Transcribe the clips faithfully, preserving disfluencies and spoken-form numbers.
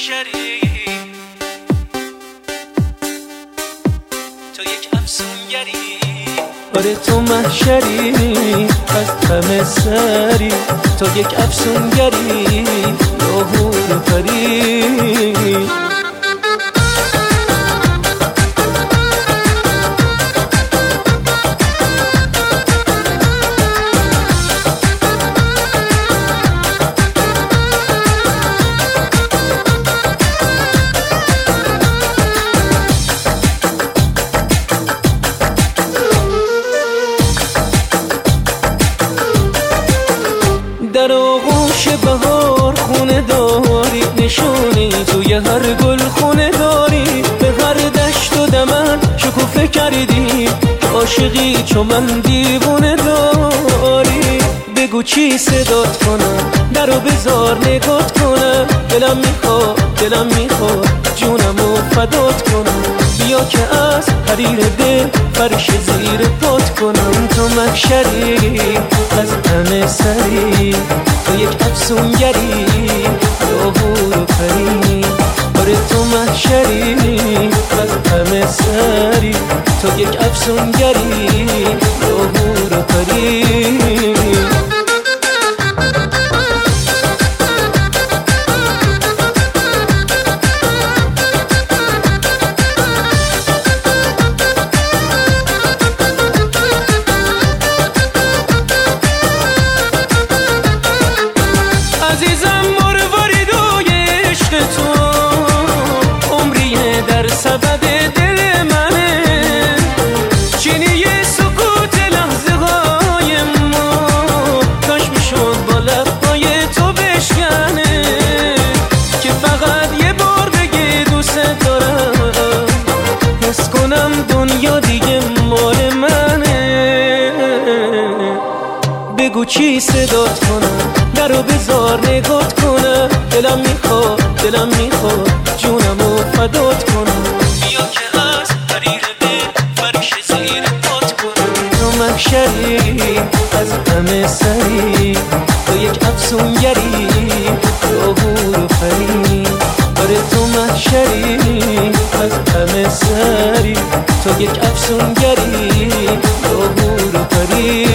محشری، تو یک افسونگری. آره تو محشری از همه سری، تو یک افسونگری یا حور پری. در آغوش بهار خونه داری، نشونی توی هر گل خونه داری. به هر دشت و دمن شکوفه کردی که عاشقی چو من دیوونه داری. بگو چی صدات کنم، درو بذار نگات کنم. دلم میخواد دلم میخواد جونمو فدات کنم. بیا که از حریر دل فرش زیر پات کنم. تو محشری از همه سری، تو یک افسونگری یا حور پری. آره تو محشری از همه سری، تو یک افسونگری یا حور پری. عزیزم مرواریدوی عشق تو، عمریه در سبد دل منه. چینی سکوت لحظه های ما، کاش میشد با لبهای تو بشکنه. که فقط یه بار بگی دوست دارم، حس کنم دنیا دیگه مال منه. بگو چی صدات کنم، درو بذار نگات کنم. دلم میخواد دلم میخواد جونمو فدات کنم. بیا که از حریر دل فرش زیر پات کنم. تو محشری از همه سری، تو یک افسونگری یا حور پری. آره تو محشری از همه سری، تو یک افسونگری یا حور پری.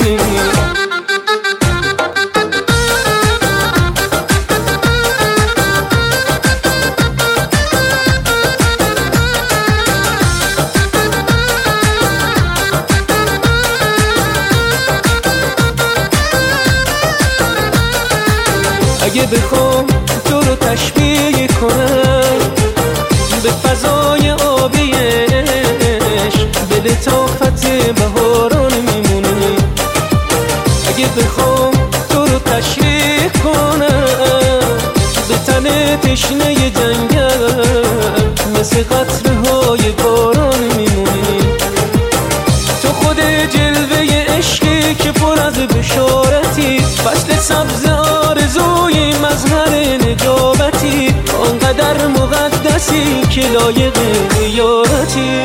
اگه بخوام تو رو تشبیه کنم به فضای آبیش، به لطافت بهاران میمونه. اگه بخوام تو رو تشریح کنم به تن تشنه جنگل، مثل قطرهای باران میمونی. تو خود جلوه عشقی که پر از بشارتی، فصل سبز آرزوی مظهر نجابتی. آنقدر مقدسی که لایق زیارتی.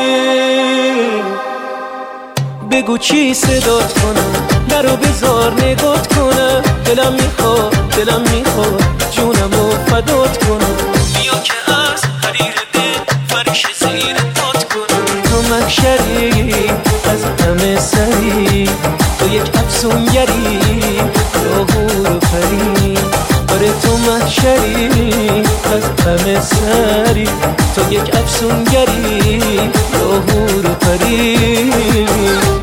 بگو چی صدات کنم، درو بذار نگات کنم. دلم میخواد دلم میخواد جونمو فدات کنم. بیا که از حریر دل فرش زیر پات کنم. تو محشری از همه سری، تو یک افسونگری یا حور پری. آره تو محشری از همه سری، تو یک افسونگری یا حور پری.